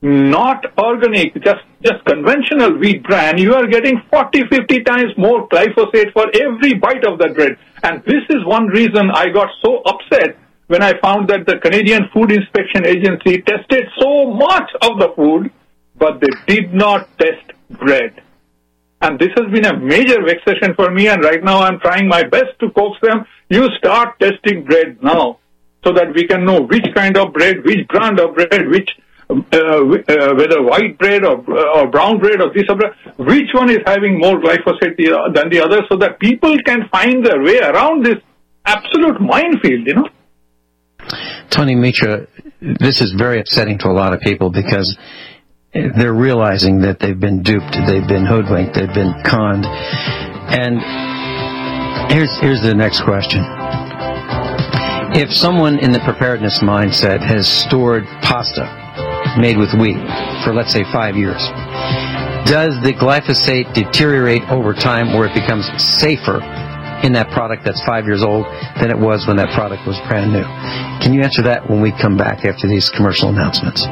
not organic, just, just conventional wheat bran, you are getting forty, fifty times more glyphosate for every bite of that bread. And this is one reason I got so upset when I found that the Canadian Food Inspection Agency tested so much of the food, but they did not test bread. And this has been a major vexation for me, and right now I'm trying my best to coax them. You start testing bread now, so that we can know which kind of bread, which brand of bread, which uh, uh, whether white bread or, or brown bread or this or that, which one is having more glyphosate than the other, so that people can find their way around this absolute minefield, you know. Tony Mitra, this is very upsetting to a lot of people because they're realizing that they've been duped, they've been hoodwinked, they've been conned. And here's here's the next question. If someone in the preparedness mindset has stored pasta made with wheat for, let's say, five years, does the glyphosate deteriorate over time where it becomes safer in that product that's five years old than it was when that product was brand new? Can you answer that when we come back after these commercial announcements?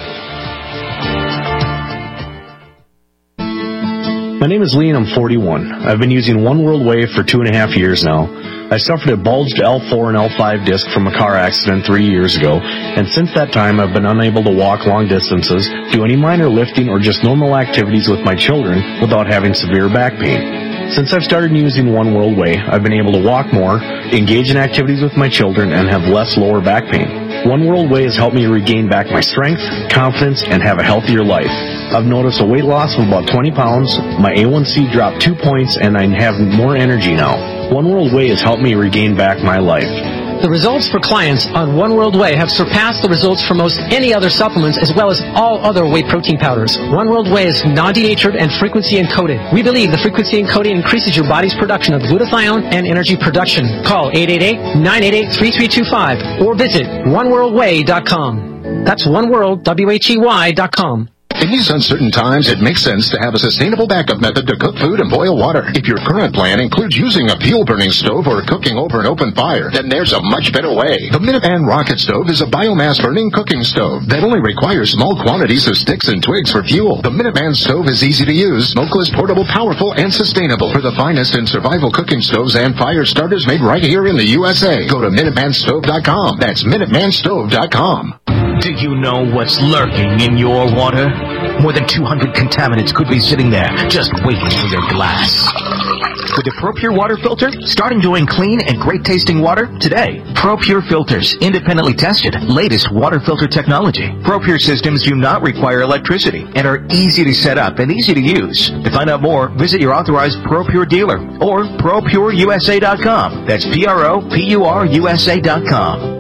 My name is Lee and I'm forty-one. I've been using One World Wave for two and a half years now. I suffered a bulged L four and L five disc from a car accident three years ago, and since that time I've been unable to walk long distances, do any minor lifting or just normal activities with my children without having severe back pain. Since I've started using One World Way, I've been able to walk more, engage in activities with my children, and have less lower back pain. One World Way has helped me regain back my strength, confidence, and have a healthier life. I've noticed a weight loss of about twenty pounds, my A one C dropped two points, and I have more energy now. One World Way has helped me regain back my life. The results for clients on One World Way have surpassed the results for most any other supplements as well as all other whey protein powders. One World Way is non-denatured and frequency encoded. We believe the frequency encoding increases your body's production of glutathione and energy production. Call eight eight eight, nine eight eight, three three two five or visit one world way dot com. That's one world, W H E Y dot com. In these uncertain times, it makes sense to have a sustainable backup method to cook food and boil water. If your current plan includes using a fuel-burning stove or cooking over an open fire, then there's a much better way. The Minuteman Rocket Stove is a biomass-burning cooking stove that only requires small quantities of sticks and twigs for fuel. The Minuteman Stove is easy to use, smokeless, portable, powerful, and sustainable. For the finest in survival cooking stoves and fire starters made right here in the U S A, go to Minuteman Stove dot com. That's Minuteman Stove dot com. Do you know what's lurking in your water? More than two hundred contaminants could be sitting there, just waiting for your glass. With the ProPure water filter, start enjoying clean and great-tasting water today. ProPure filters, independently tested, latest water filter technology. ProPure systems do not require electricity and are easy to set up and easy to use. To find out more, visit your authorized ProPure dealer or Pro Pure U S A dot com. That's P R O P U R U S A dot com.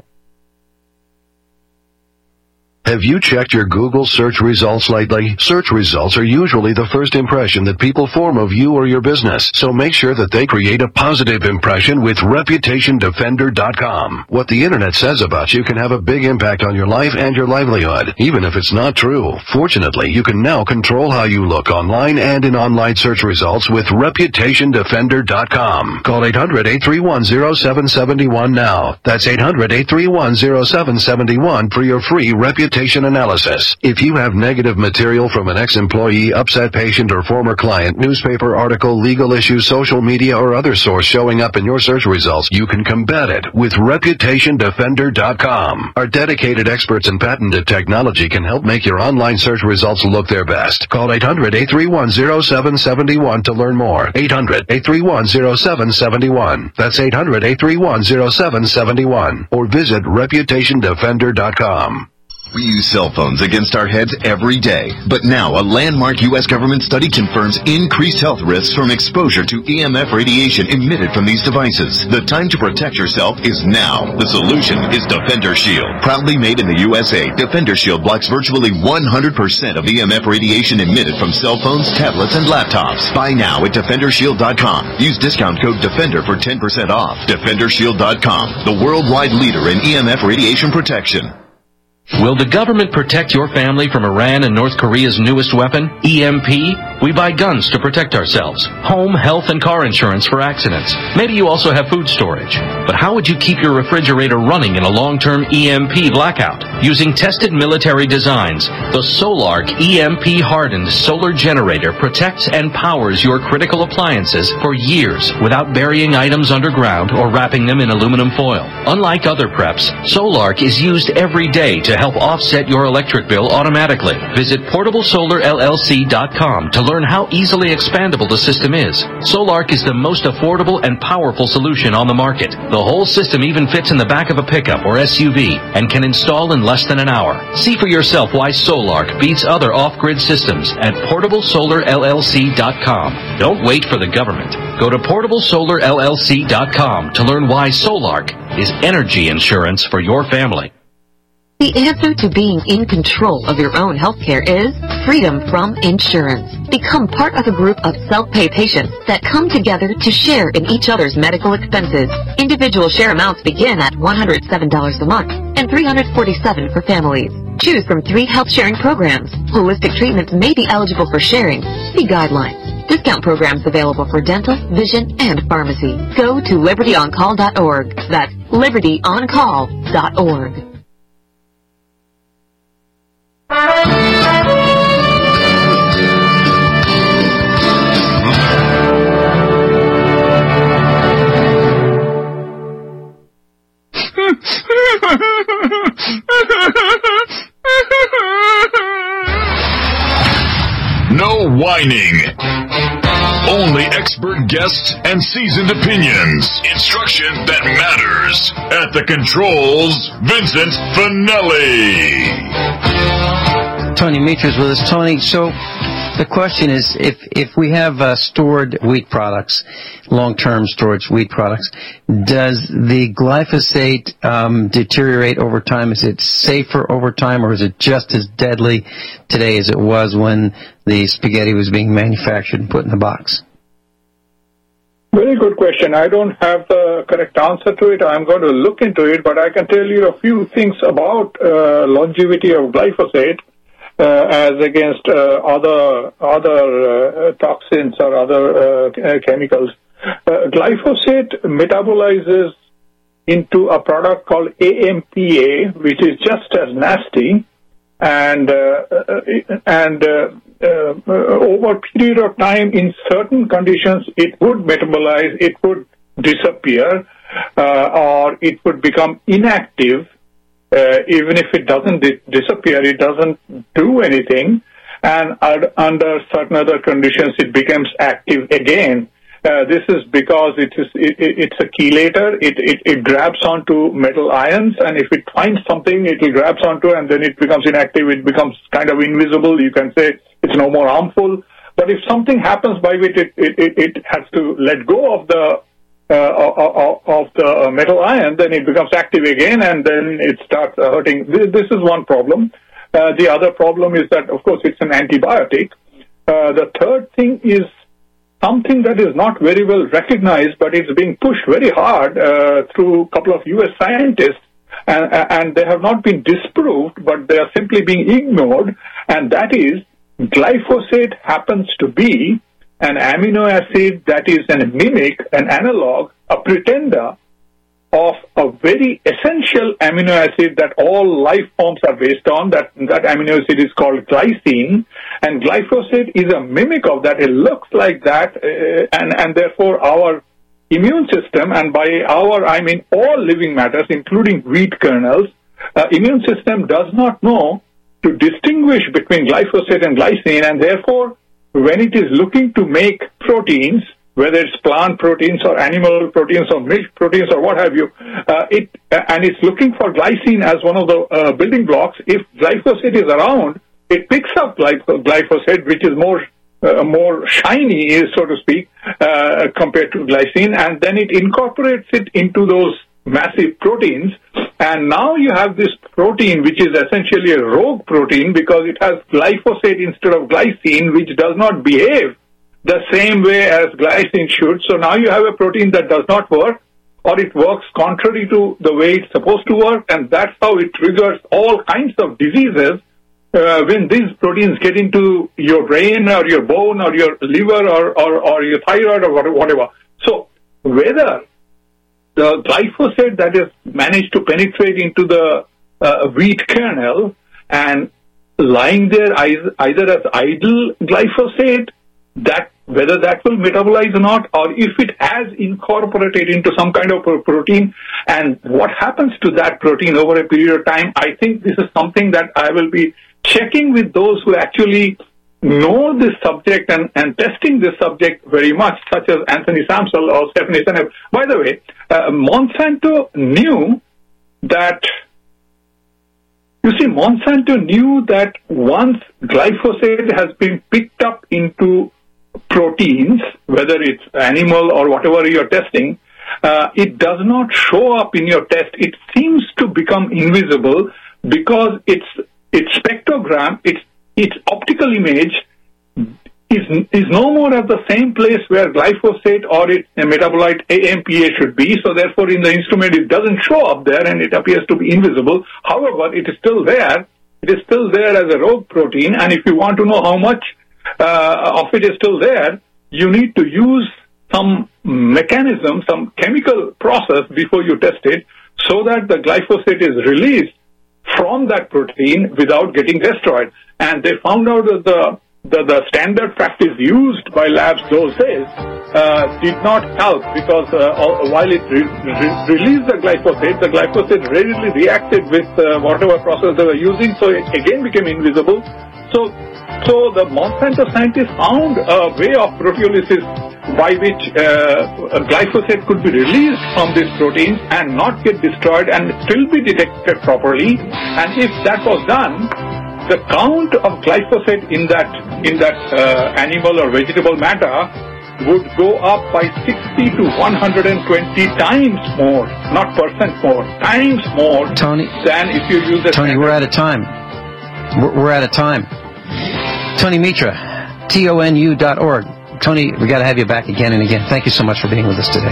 Have you checked your Google search results lately? Search results are usually the first impression that people form of you or your business, so make sure that they create a positive impression with Reputation Defender dot com. What the internet says about you can have a big impact on your life and your livelihood, even if it's not true. Fortunately, you can now control how you look online and in online search results with Reputation Defender dot com. Call eight hundred, eight three one, zero seven seven one now. That's eight hundred, eight three one, zero seven seven one for your free reputation analysis. If you have negative material from an ex-employee, upset patient, or former client, newspaper article, legal issue, social media, or other source showing up in your search results, you can combat it with Reputation Defender dot com. Our dedicated experts in patented technology can help make your online search results look their best. Call eight hundred, eight three one, zero seven seven one to learn more. eight hundred, eight three one, zero seven seven one. That's eight hundred, eight three one, zero seven seven one. Or visit Reputation Defender dot com. We use cell phones against our heads every day. But now, a landmark U S government study confirms increased health risks from exposure to E M F radiation emitted from these devices. The time to protect yourself is now. The solution is Defender Shield. Proudly made in the U S A, Defender Shield blocks virtually one hundred percent of E M F radiation emitted from cell phones, tablets, and laptops. Buy now at Defender Shield dot com. Use discount code DEFENDER for ten percent off. Defender Shield dot com, the worldwide leader in E M F radiation protection. Will the government protect your family from Iran and North Korea's newest weapon, E M P? We buy guns to protect ourselves, home, health, and car insurance for accidents. Maybe you also have food storage. But how would you keep your refrigerator running in a long-term E M P blackout? Using tested military designs, the Solark E M P-hardened solar generator protects and powers your critical appliances for years without burying items underground or wrapping them in aluminum foil. Unlike other preps, Solark is used every day to help offset your electric bill automatically. Visit portable solar L L C dot com to learn how easily expandable the system is. Solark is the most affordable and powerful solution on the market. The whole system even fits in the back of a pickup or S U V and can install in less than an hour. See for yourself why Solark beats other off-grid systems at portable solar L L C dot com. Don't wait for the government. Go to portable solar L L C dot com to learn why Solark is energy insurance for your family. The answer to being in control of your own healthcare is freedom from insurance. Become part of a group of self-pay patients that come together to share in each other's medical expenses. Individual share amounts begin at one hundred seven dollars a month and three hundred forty-seven dollars for families. Choose from three health sharing programs. Holistic treatments may be eligible for sharing. See guidelines. Discount programs available for dental, vision, and pharmacy. Go to liberty on call dot org. That's liberty on call dot org. No whining. Only expert guests and seasoned opinions. Instruction that matters. At the controls, Vincent Finelli. Tony Mitra's with us. Tony, so the question is, if if we have uh, stored wheat products, long-term storage wheat products, does the glyphosate um, deteriorate over time? Is it safer over time, or is it just as deadly today as it was when the spaghetti was being manufactured and put in the box? Very good question. I don't have the correct answer to it. I'm going to look into it, but I can tell you a few things about uh, longevity of glyphosate. Uh, as against uh, other other uh, toxins or other uh, chemicals. Uh, glyphosate metabolizes into a product called A M P A, which is just as nasty, and uh, and uh, uh, over a period of time, in certain conditions, it would metabolize, it would disappear, uh, or it would become inactive. Uh, even if it doesn't di- disappear, it doesn't do anything, and ad- under certain other conditions, it becomes active again. Uh, this is because it is it, it's a chelator. It, it it grabs onto metal ions, and if it finds something, it will grabs onto, and then it becomes inactive. It becomes kind of invisible. You can say it's no more harmful. But if something happens by which it it, it, it has to let go of the Uh, of, of the metal ion, then it becomes active again, and then it starts uh, hurting. This, this is one problem. Uh, the other problem is that, of course, it's an antibiotic. Uh, the third thing is something that is not very well recognized, but it's being pushed very hard uh, through a couple of U S scientists, and, and they have not been disproved, but they are simply being ignored, and that is glyphosate happens to be an amino acid that is a mimic, an analog, a pretender of a very essential amino acid that all life forms are based on. That that amino acid is called glycine, and glyphosate is a mimic of that. It looks like that, uh, and, and therefore our immune system, and by our I mean all living matters, including wheat kernels, uh, immune system does not know to distinguish between glyphosate and glycine, and therefore when it is looking to make proteins, whether it's plant proteins or animal proteins or milk proteins or what have you, uh, it uh, and it's looking for glycine as one of the uh, building blocks. If glyphosate is around, it picks up glyph- glyphosate, which is more uh, more shiny, so to speak, uh, compared to glycine, and then it incorporates it into those massive proteins. And now you have this protein, which is essentially a rogue protein because it has glyphosate instead of glycine, which does not behave the same way as glycine should. So now you have a protein that does not work, or it works contrary to the way it's supposed to work, and that's how it triggers all kinds of diseases uh, when these proteins get into your brain or your bone or your liver or, or, or your thyroid or whatever. So whether the glyphosate that is managed to penetrate into the uh, wheat kernel and lying there either as idle glyphosate, that whether that will metabolize or not, or if it has incorporated into some kind of a protein, and what happens to that protein over a period of time, I think this is something that I will be checking with those who actually know this subject and, and testing this subject very much, such as Anthony Samsel or Stephanie Seneff. By the way, uh, Monsanto knew that, you see, Monsanto knew that once glyphosate has been picked up into proteins, whether it's animal or whatever you're testing, uh, it does not show up in your test. It seems to become invisible because its its spectrogram, its its optical image is is no more at the same place where glyphosate or its metabolite A M P A should be. So therefore, in the instrument, it doesn't show up there and it appears to be invisible. However, it is still there. It is still there as a rogue protein. And if you want to know how much uh, of it is still there, you need to use some mechanism, some chemical process before you test it, so that the glyphosate is released from that protein without getting destroyed. And they found out that the the, the standard practice used by labs those days uh, did not help, because uh, while it re- re- released the glyphosate, the glyphosate readily reacted with uh, whatever process they were using, so it again became invisible. So, so the Monsanto scientists found a way of proteolysis by which uh, glyphosate could be released from these proteins and not get destroyed and still be detected properly. And if that was done, the count of glyphosate in that in that uh, animal or vegetable matter would go up by sixty to one hundred twenty times more, not percent more, times more, Tony, than if you use the Tony, standard. We're out of time. We're, we're out of time. Tony Mitra, T O N U dot org. Tony, we got to have you back again and again. Thank you so much for being with us today.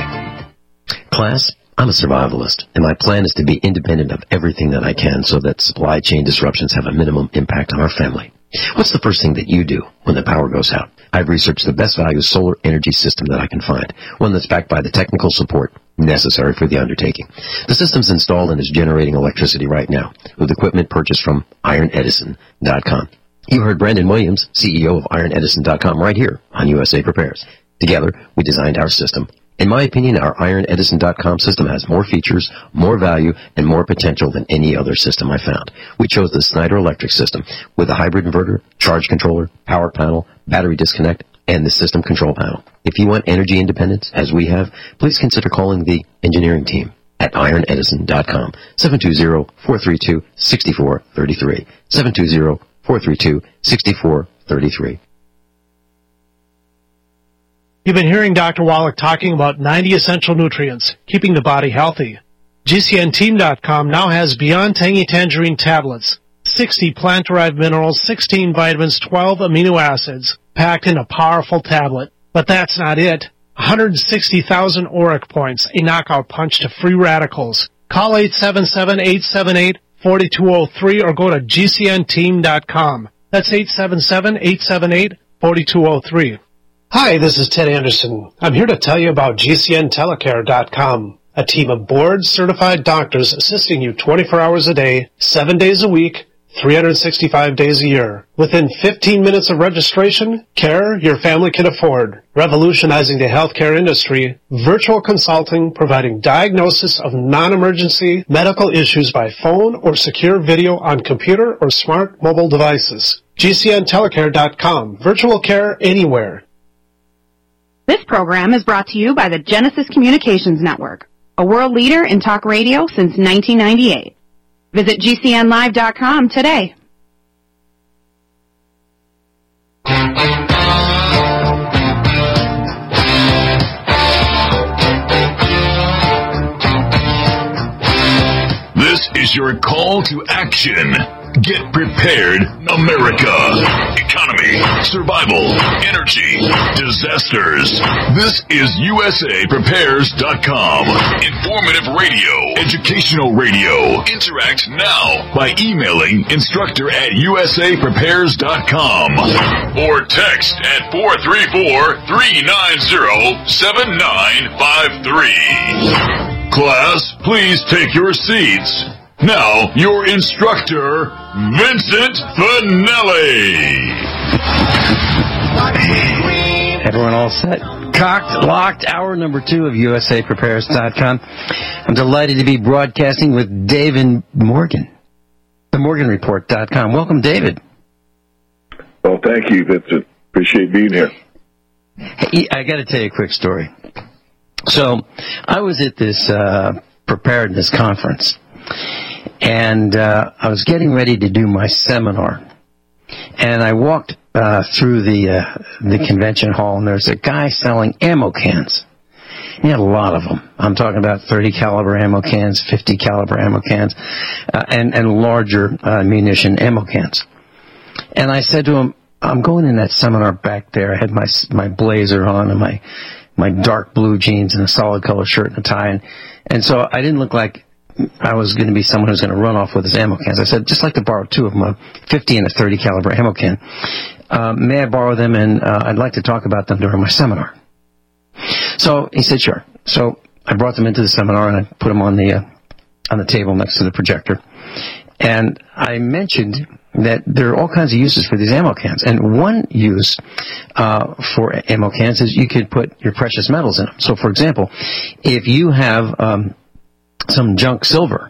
Class, I'm a survivalist, and my plan is to be independent of everything that I can so that supply chain disruptions have a minimum impact on our family. What's the first thing that you do when the power goes out? I've researched the best value solar energy system that I can find, one that's backed by the technical support necessary for the undertaking. The system's installed and is generating electricity right now with equipment purchased from Iron Edison dot com. You heard Brandon Williams, C E O of Iron Edison dot com, right here on U S A Prepares. Together, we designed our system. In my opinion, our Iron Edison dot com system has more features, more value, and more potential than any other system I found. We chose the Snyder Electric system with a hybrid inverter, charge controller, power panel, battery disconnect, and the system control panel. If you want energy independence, as we have, please consider calling the engineering team at Iron Edison dot com, seven two zero, four three two, six four three three, seven two zero, four three two, six four three three. You've been hearing Doctor Wallach talking about ninety essential nutrients, keeping the body healthy. G C N team dot com now has Beyond Tangy Tangerine tablets, sixty plant-derived minerals, sixteen vitamins, twelve amino acids, packed in a powerful tablet. But that's not it. one hundred sixty thousand auric points, a knockout punch to free radicals. Call eight seven seven, eight seven eight, four two zero three or go to G C N team dot com. That's eight seven seven, eight seven eight, four two zero three. Hi, this is Ted Anderson. I'm here to tell you about G C N telecare dot com, a team of board-certified doctors assisting you twenty-four hours a day, seven days a week, three hundred sixty-five days a year. Within fifteen minutes of registration, care your family can afford. Revolutionizing the healthcare industry, virtual consulting providing diagnosis of non-emergency medical issues by phone or secure video on computer or smart mobile devices. G C N telecare dot com, virtual care anywhere. This program is brought to you by the Genesis Communications Network, a world leader in talk radio since nineteen ninety-eight. Visit G C N live dot com today. This is your call to action. Get prepared, America. Economy, survival, energy, disasters. This is U S A Prepares dot com. Informative radio, educational radio. Interact now by emailing instructor at U S A Prepares dot com or text at four three four, three nine zero, seven nine five three. Class, please take your seats. Now, your instructor, Vincent Finelli. Everyone all set? Cocked, locked, hour number two of U S A Prepares dot com. I'm delighted to be broadcasting with David Morgan, the Morgan Report dot com. Welcome, David. Well, thank you, Vincent. Appreciate being here. Hey, I got to tell you a quick story. So, I was at this uh, preparedness conference, and uh, I was getting ready to do my seminar, and I walked uh, through the uh, the convention hall, and there's a guy selling ammo cans. He had a lot of them. I'm talking about thirty caliber ammo cans, fifty caliber ammo cans, uh, and and larger uh, munition ammo cans. And I said to him, "I'm going in that seminar back there." I had my my blazer on and my my dark blue jeans and a solid color shirt and a tie, and, and so I didn't look like I was going to be someone who's going to run off with his ammo cans. I said, just like to borrow two of them, a fifty and a thirty caliber ammo can. Um, may I borrow them? And uh, I'd like to talk about them during my seminar. So he said, sure. So I brought them into the seminar and I put them on the uh, on the table next to the projector. And I mentioned that there are all kinds of uses for these ammo cans. And one use uh, for ammo cans is you could put your precious metals in them. So, for example, if you have um, some junk silver,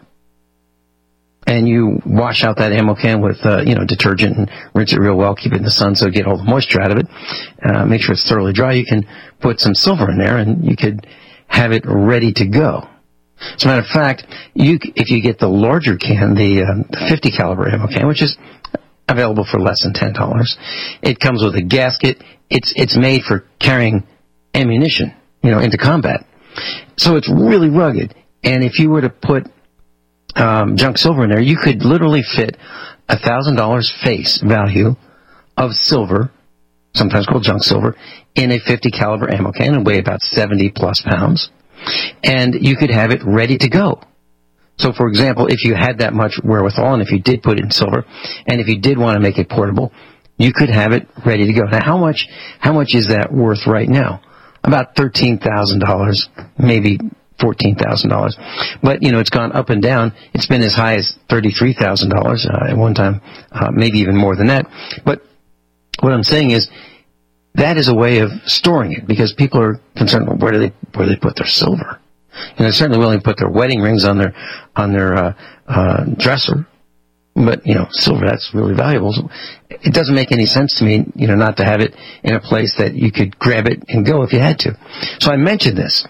and you wash out that ammo can with, uh, you know, detergent and rinse it real well, keep it in the sun so you get all the moisture out of it, uh, make sure it's thoroughly dry, you can put some silver in there and you could have it ready to go. As a matter of fact, you, if you get the larger can, the, uh, the fifty caliber ammo can, which is available for less than ten dollars, it comes with a gasket. It's, it's made for carrying ammunition, you know, into combat. So it's really rugged. And if you were to put Um, junk silver in there, you could literally fit a thousand dollars face value of silver, sometimes called junk silver, in a fifty caliber ammo can and weigh about seventy plus pounds, and you could have it ready to go. So, for example, if you had that much wherewithal, and if you did put it in silver, and if you did want to make it portable, you could have it ready to go. Now, how much how much is that worth right now? About thirteen thousand dollars, maybe fourteen thousand dollars. But, you know, it's gone up and down. It's been as high as thirty-three thousand dollars uh, at one time, uh, maybe even more than that. But what I'm saying is that is a way of storing it because people are concerned, well, where do they where do they put their silver? You know, they're certainly willing to put their wedding rings on their on their uh, uh, dresser. But, you know, silver, that's really valuable. So it doesn't make any sense to me, you know, not to have it in a place that you could grab it and go if you had to. So I mentioned this.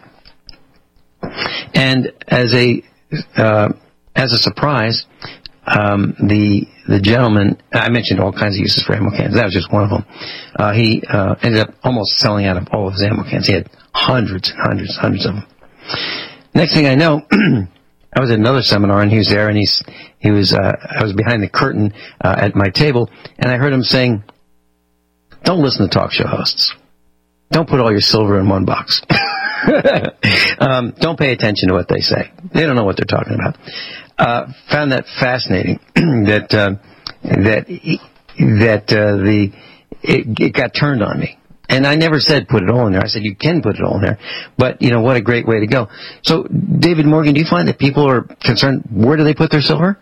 And as a uh, as a surprise, um, the the gentleman, I mentioned all kinds of uses for ammo cans. That was just one of them. Uh, he uh, ended up almost selling out of all of his ammo cans. He had hundreds and hundreds and hundreds of them. Next thing I know, I was at another seminar and he was there, and he's he was uh, I was behind the curtain uh, at my table, and I heard him saying, "Don't listen to talk show hosts. Don't put all your silver in one box." um, don't pay attention to what they say. They don't know what they're talking about. Uh, found that fascinating that uh, that that uh, the it, it got turned on me. And I never said put it all in there. I said you can put it all in there. But, you know, what a great way to go. So, David Morgan, do you find that people are concerned, where do they put their silver?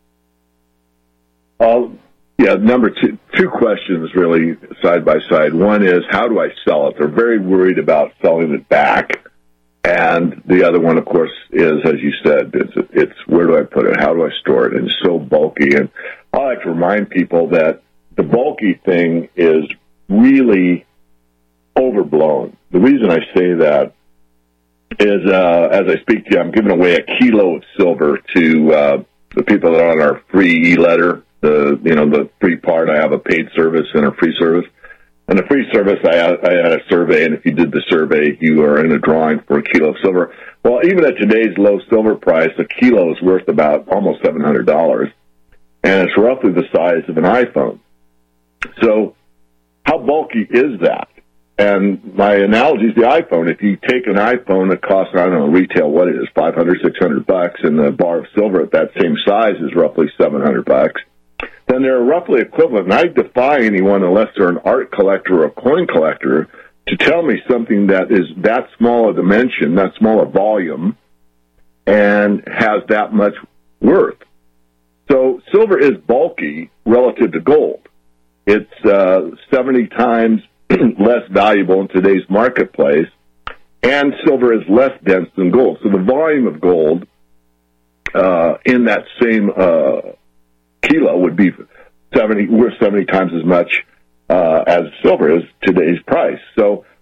Uh, yeah, number two, two questions really side by side. One is, how do I sell it? They're very worried about selling it back. And the other one, of course, is, as you said, it's, it's where do I put it? How do I store it? And it's so bulky. And I like to remind people that the bulky thing is really overblown. The reason I say that is, uh, as I speak to you, I'm giving away a kilo of silver to uh, the people that are on our free e-letter. The you know the free part, I have a paid service and a free service. And the free service, I had, I had a survey, and if you did the survey, you are in a drawing for a kilo of silver. Well, even at today's low silver price, a kilo is worth about almost seven hundred dollars, and it's roughly the size of an iPhone. So how bulky is that? And my analogy is the iPhone. If you take an iPhone that costs, I don't know, retail, what it is, five hundred, six hundred bucks, and the bar of silver at that same size is roughly seven hundred bucks, then they're roughly equivalent. And I defy anyone, unless they're an art collector or a coin collector, to tell me something that is that small a dimension, that small a volume, and has that much worth. So silver is bulky relative to gold. It's uh, seventy times less valuable in today's marketplace, and silver is less dense than gold. So the volume of gold uh, in that same uh, kilo would be seventy, worth seventy times as much uh, as silver is today's price. So